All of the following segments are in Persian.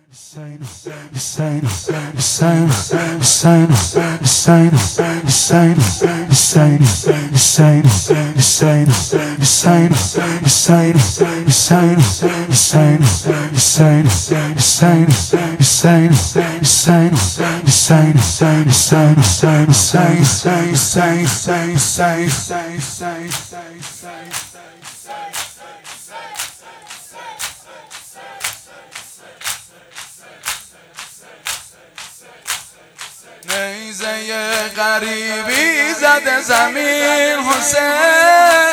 نیزه غریبی زده زمین حسین،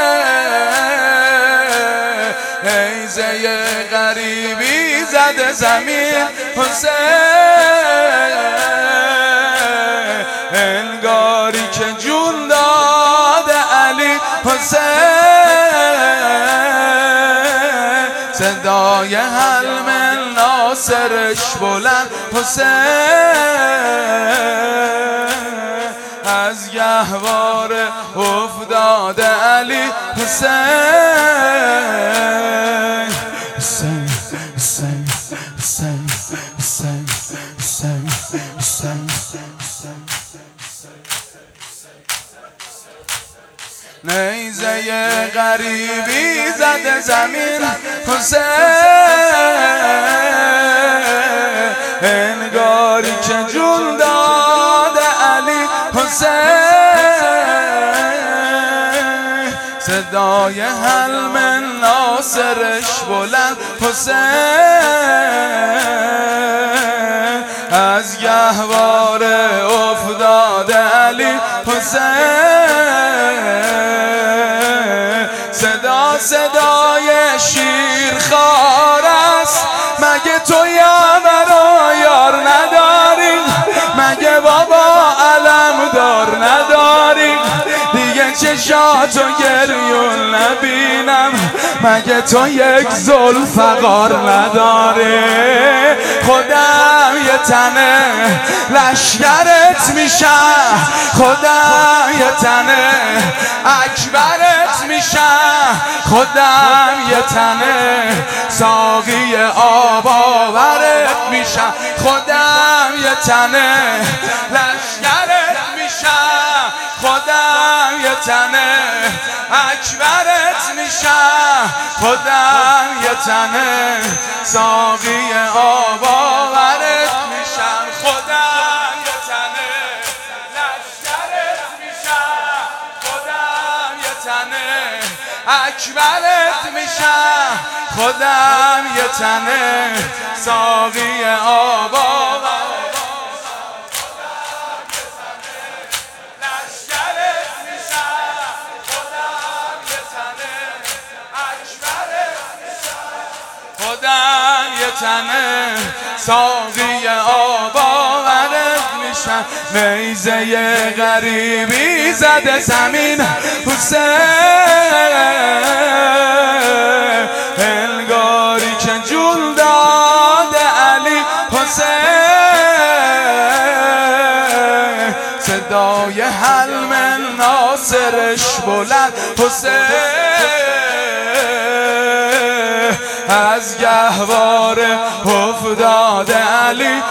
نیزه غریبی زده زمین حسین، انگاری که جون داده علی حسین، صدای حلم ناصرش بلند حسین، از گهواره افتاده علی حسین، حسین حسین حسین حسین حسین حسین. نیزه غریبی زده زمین حسین، انگاری که جون داده علی حسین، صدای حلم ناصرش بلند حسین، از گهواره افتاده علی حسین، صدا صدای شیرخوار است، مگه تو یار و یار نداری؟ مگه بابا علم دار نداری؟ دیگه چشاتو گریون نبینم، مگه تو یک ذوالفقار نداری؟ خودم یه تنه لشکرت میشم، خودم یه تنه اکبرت میشم، خودم یه تنه ساقی آب آورت میشم، خودم یه تنه لشکرت میشم، خودم یه تنه اکبرت میشم، خودم یه تنه ساقی آب آورت میشم، خودم یه تنه لشکرت میشم، خودم یه تنه اکبرت میشم، خودم یه تنه ساقی آب آورت. خودم یه تنه ساقی آب آورت میشم. نیزه غریبی زده زمین حسین، انگاری که جون داده علی حسین، صدای حلم ناصرش بلند حسین، از گهواره افتاده علی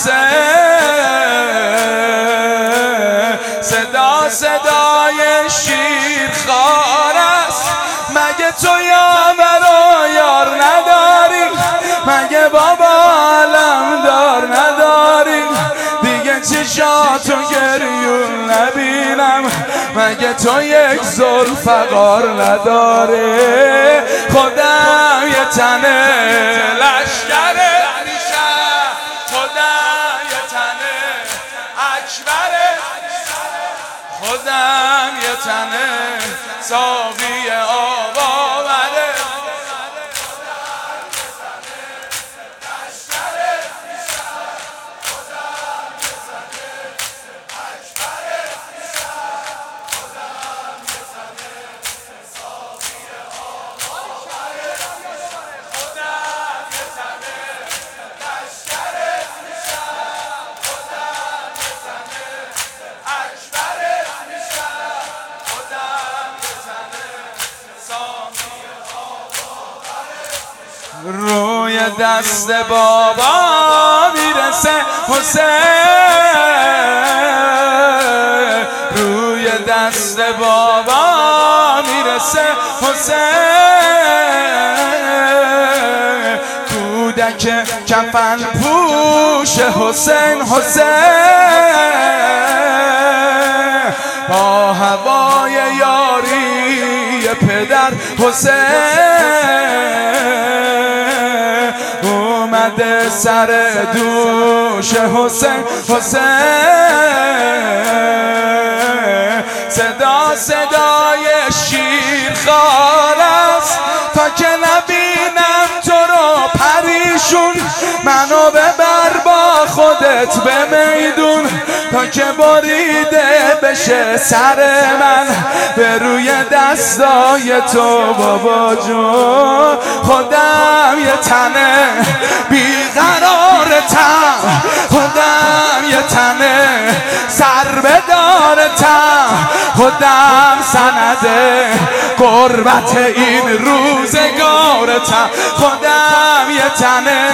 حسین، صدا صدای شیرخوار است، مگه تو یار و یار نداری؟ مگه بابا علم دار نداری؟ دیگه چشاتو گریون نبینم، مگه تو یک ذوالفقار نداری؟ خودم یه تنه لشکرت میشم، خودم یه تنه اکبرت میشم، خودم یه تنه ساقی آب آورت، خودم یه تنه لشکرت میشم، خودم یه تنه اکبرت میشم، خودم یه تنه ساقی آب آورت، خودم یه تنه لشکرت میشم، خودم یه تنه اکبرت میشم، خودم یه تنه ساقی آب آورت میشم. روی دست بابا حسین روی دست بابا میرسه حسین کودک کفن پوش حسین با هوای یاری پدر حسین اومده سر دوش حسین صدای شیرخوار است تا که نبینم تو رو پریشون منو ببر با خودت به میدون تا که بریده بشه سر من به روی دستای تو بابا جون خودم یه تنه بیقرارتم خودم یه تنه سر بدارتم خودم سنده قربت این روزگارتم خودم یه تنه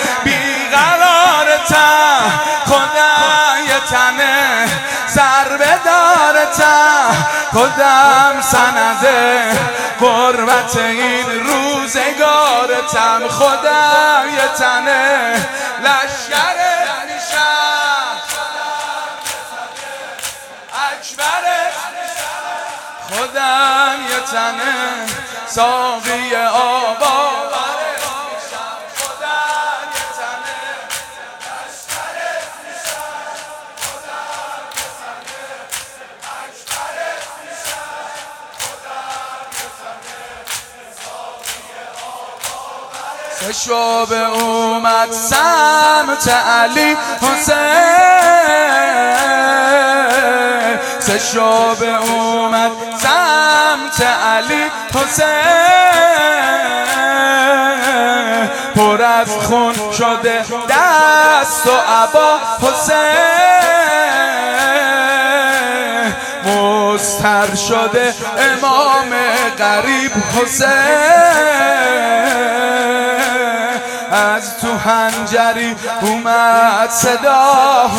بیقرارتم خودم یه تنه سر بدارتم خودم سنده قربت این روزگارتم خودم یه تنه لشکرت میشم اکبرت خودم یه تنه ساقی آبا شب اومد سمت علی حسین شب اومد سمت علی حسین پر از خون شده دست و عبا حسین مستر شده امام غریب حسین از تو حنجری اومد صدا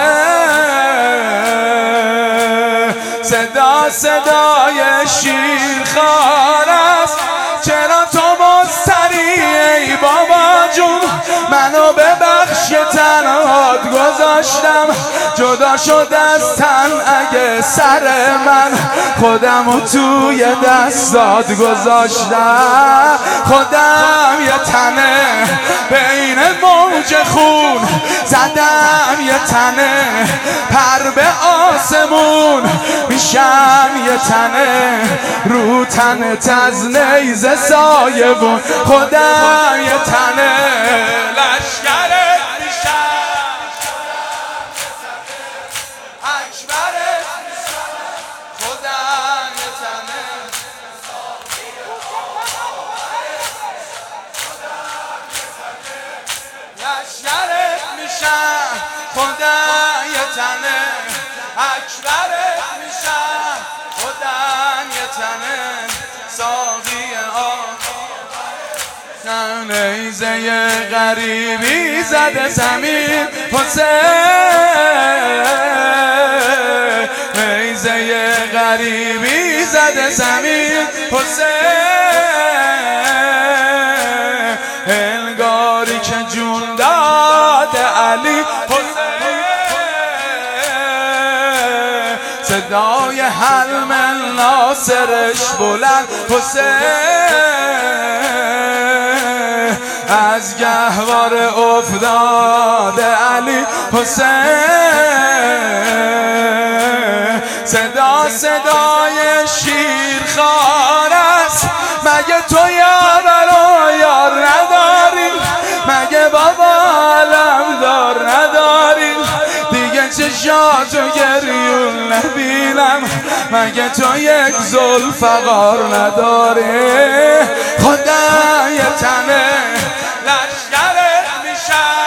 حسین صدای شیرخوار است چرا تو مضطری ای بابا جون منو ببخش که تنهات گذاشتم جدا شد از تن اگه سر من خودمو توی دستات گذاشتم خودم یه تنه بین موج خون زدم یه تنه پر به آسمون میشم یه تنه رو تنت از نیزه سایبون خودم یه تنه لشکرت میشم اکبرت خودم یه تنه لشکرت میشم خودم یه تنه اکبرت میشم خودم یه تنه ساقی نیزه غریبی زده زمین حسین نیزه غریبی زده زمین حسین انگاری که جون داده علی حسین صدای حلم ناصرش بلند حسین از گهوار افتاده علی حسین صدای شیرخوار است مگه تو یار و یار نداری مگه بابا علمدار نداری دیگه چشاتو گریون نبینم مگه تو یک ذوالفقار نداری خدا یه تنه لشکرت میشم